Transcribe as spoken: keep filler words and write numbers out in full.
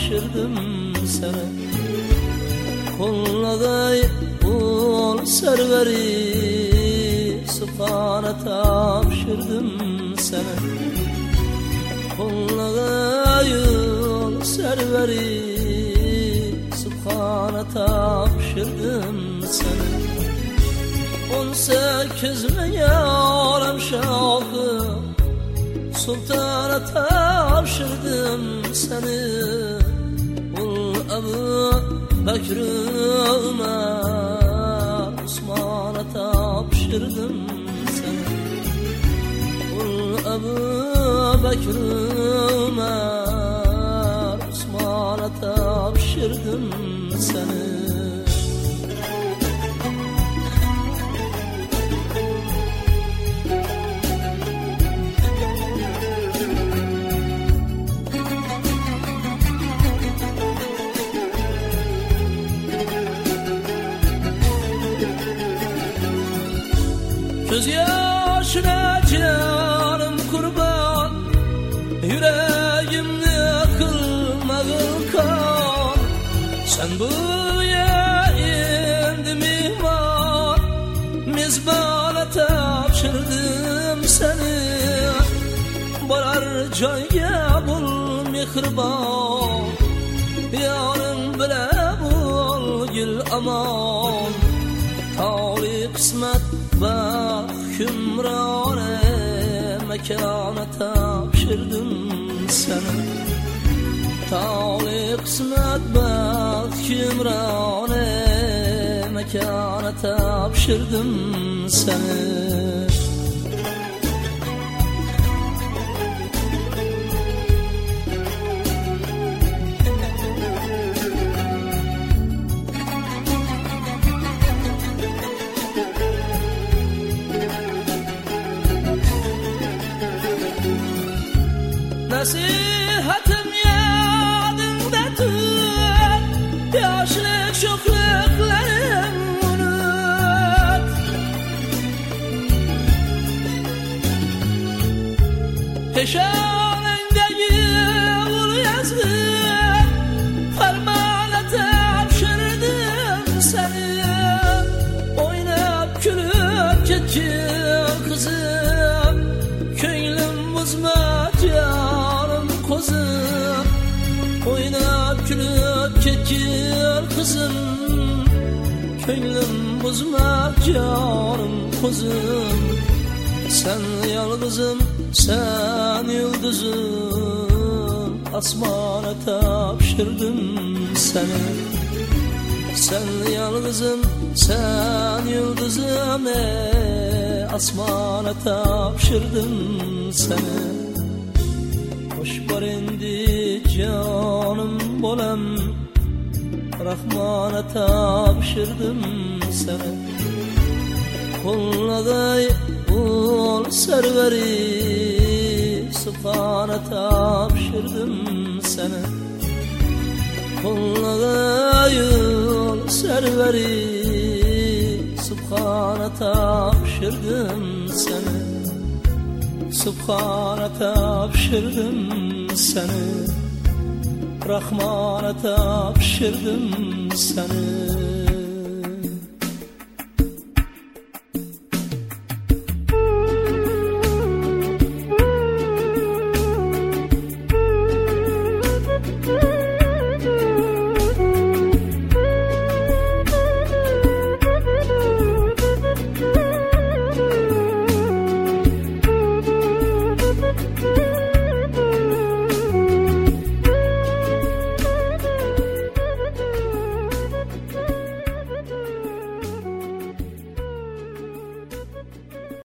tapşırdım sana. Kolladay ul serveri Subhana tapşırdım sana. Kolladay ul serveri Subhana tapşırdım sana. On sekiz milyarım şahı Sultana tapşırdım seni. Ul Ebu Bekir Ömer Osman'a tapşırdım seni. Ul Ebu Bekir Ömer Osman'a tapşırdım seni. Göz yaşına canım kurban, yüreğimde kılma kan. Sen buraya indi mihman, mizbana tapşırdım seni. Barar joyga bul mehriban, yarın bile bul gül aman. Tali kısmet ve hükümrane mekana tapşırdım sana. Tali kısmet ve hükümrane mekana tapşırdım sana. Nasihatim yadımda tut, yaşlık şokluklarım unut. Peşanendeki ul yazdım, fermana tapşırdım seni. Oynap gülüp geçin kızım, köylüm bozma canım kozum. Oynap gülüp geçin kızım, köylüm bozma canım kozum. Sen yalnızım, sen yıldızım, asmana tapşırdım seni. Sen yalnızım, sen yıldızım, ey asmana tapşırdım seni. Hoş var indi canım bolam, Rahmana tapşırdım seni. Kolladay ul serveri Subhana tapşırdım seni. Kolladay ul serveri Subhana tapşırdım seni. Subhana tapşırdım seni. Rahmana tapşırdım seni.